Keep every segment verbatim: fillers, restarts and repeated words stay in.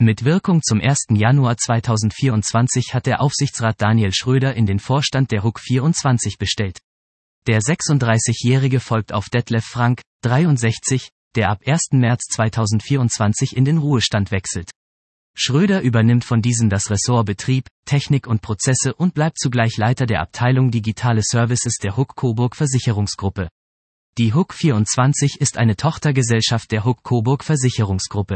Mit Wirkung zum ersten Januar zweitausendvierundzwanzig hat der Aufsichtsrat Daniel Schröder in den Vorstand der H U K vierundzwanzig bestellt. Der sechsunddreißigjährige folgt auf Detlef Frank, dreiundsechzig, der ab ersten März zweitausendvierundzwanzig in den Ruhestand wechselt. Schröder übernimmt von diesem das Ressort Betrieb, Technik und Prozesse und bleibt zugleich Leiter der Abteilung Digitale Services der H U K Coburg Versicherungsgruppe. Die H U K vierundzwanzig ist eine Tochtergesellschaft der H U K Coburg Versicherungsgruppe.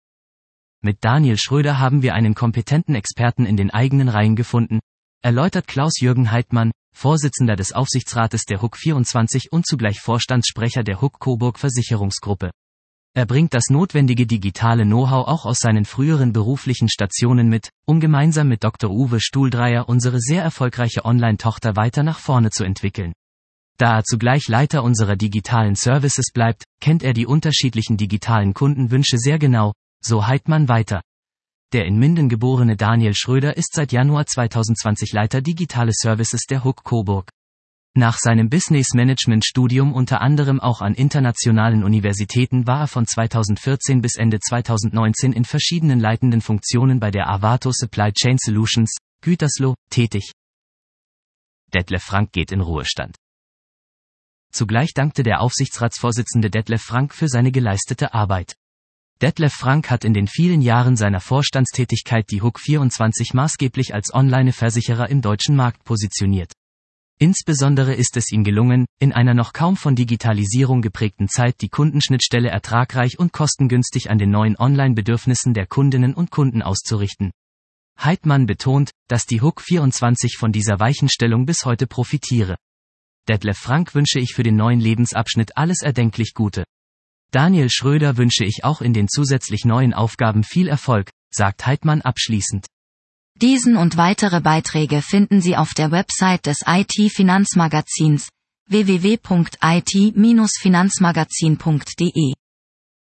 Mit Daniel Schröder haben wir einen kompetenten Experten in den eigenen Reihen gefunden, erläutert Klaus-Jürgen Heidmann, Vorsitzender des Aufsichtsrates der H U K vierundzwanzig und zugleich Vorstandssprecher der H U K Coburg Versicherungsgruppe. Er bringt das notwendige digitale Know-how auch aus seinen früheren beruflichen Stationen mit, um gemeinsam mit Doktor Uwe Stuhldreyer unsere sehr erfolgreiche Online-Tochter weiter nach vorne zu entwickeln. Da er zugleich Leiter unserer digitalen Services bleibt, kennt er die unterschiedlichen digitalen Kundenwünsche sehr genau, so Heidmann weiter. Der in Minden geborene Daniel Schröder ist seit Januar zweitausendzwanzig Leiter Digitale Services der H U K Coburg. Nach seinem Business-Management-Studium unter anderem auch an internationalen Universitäten war er von zweitausendvierzehn bis Ende zweitausendneunzehn in verschiedenen leitenden Funktionen bei der Avato Supply Chain Solutions, Gütersloh, tätig. Detlef Frank geht in Ruhestand. Zugleich dankte der Aufsichtsratsvorsitzende Detlef Frank für seine geleistete Arbeit. Detlef Frank hat in den vielen Jahren seiner Vorstandstätigkeit die H U K vierundzwanzig maßgeblich als Online-Versicherer im deutschen Markt positioniert. Insbesondere ist es ihm gelungen, in einer noch kaum von Digitalisierung geprägten Zeit die Kundenschnittstelle ertragreich und kostengünstig an den neuen Online-Bedürfnissen der Kundinnen und Kunden auszurichten. Heidmann betont, dass die H U K vierundzwanzig von dieser Weichenstellung bis heute profitiere. Detlef Frank wünsche ich für den neuen Lebensabschnitt alles erdenklich Gute. Daniel Schröder wünsche ich auch in den zusätzlich neuen Aufgaben viel Erfolg, sagt Heidmann abschließend. Diesen und weitere Beiträge finden Sie auf der Website des I T-Finanzmagazins w w w punkt i t Bindestrich finanzmagazin punkt d e.